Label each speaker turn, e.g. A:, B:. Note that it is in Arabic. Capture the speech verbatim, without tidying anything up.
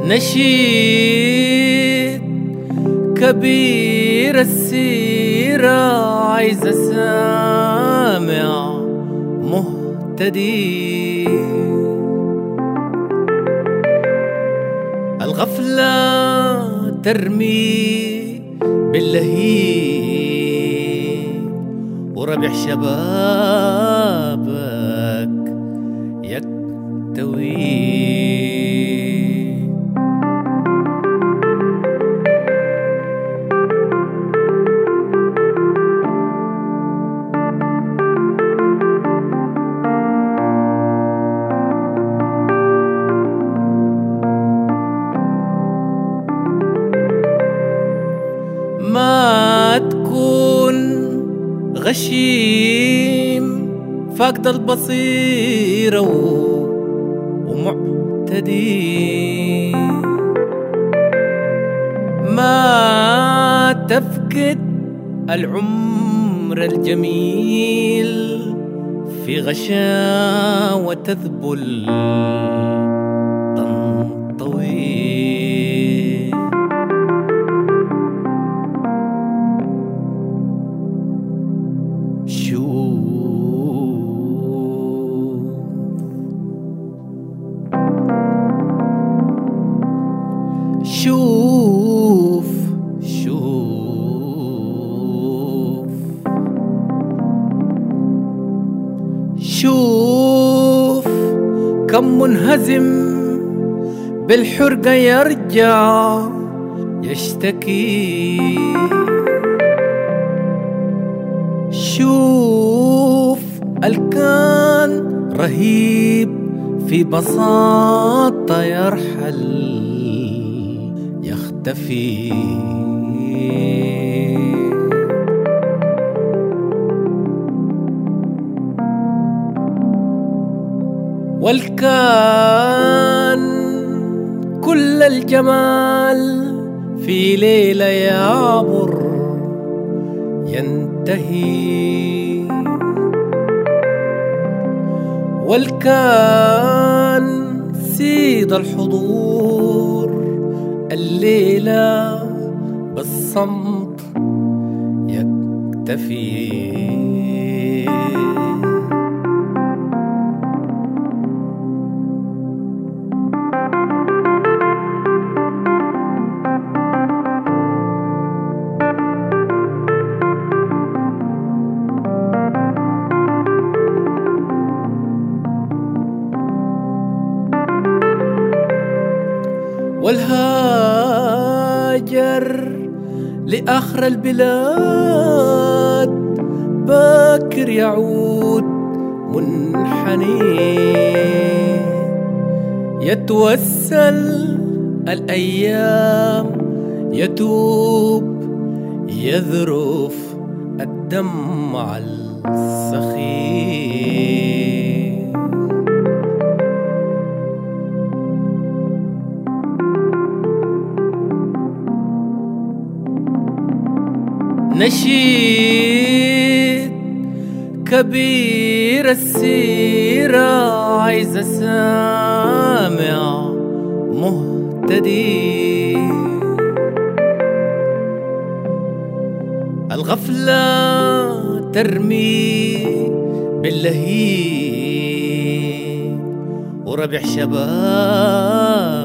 A: نشيد كبير السيرة عايز سامع مهتدي. الغفلة ترمي باللهيب وربع شبابك يكتوي. ما تكون غشيم فاقد البصيرة ومعتدي. ما تفقد العمر الجميل في غشاوة تذبل تنطوي. شوف شوف شوف كم منهزم بالحرقة يرجع يشتكي. شوف الكان رهيب في بساطة يرحل يختفي. والكان كل الجمال في ليلة يعبر ينتهي. والكان سيد الحضور الليلة بالصمت يكتفي. والهاجر لآخر البلاد باكر يعود منحني. يتوسل الأيام يتوب يذرف الدمع السخي. نشيد كبير السيرة عايز سامع مهتدي. الغفلة ترمي باللهيب وربع شباب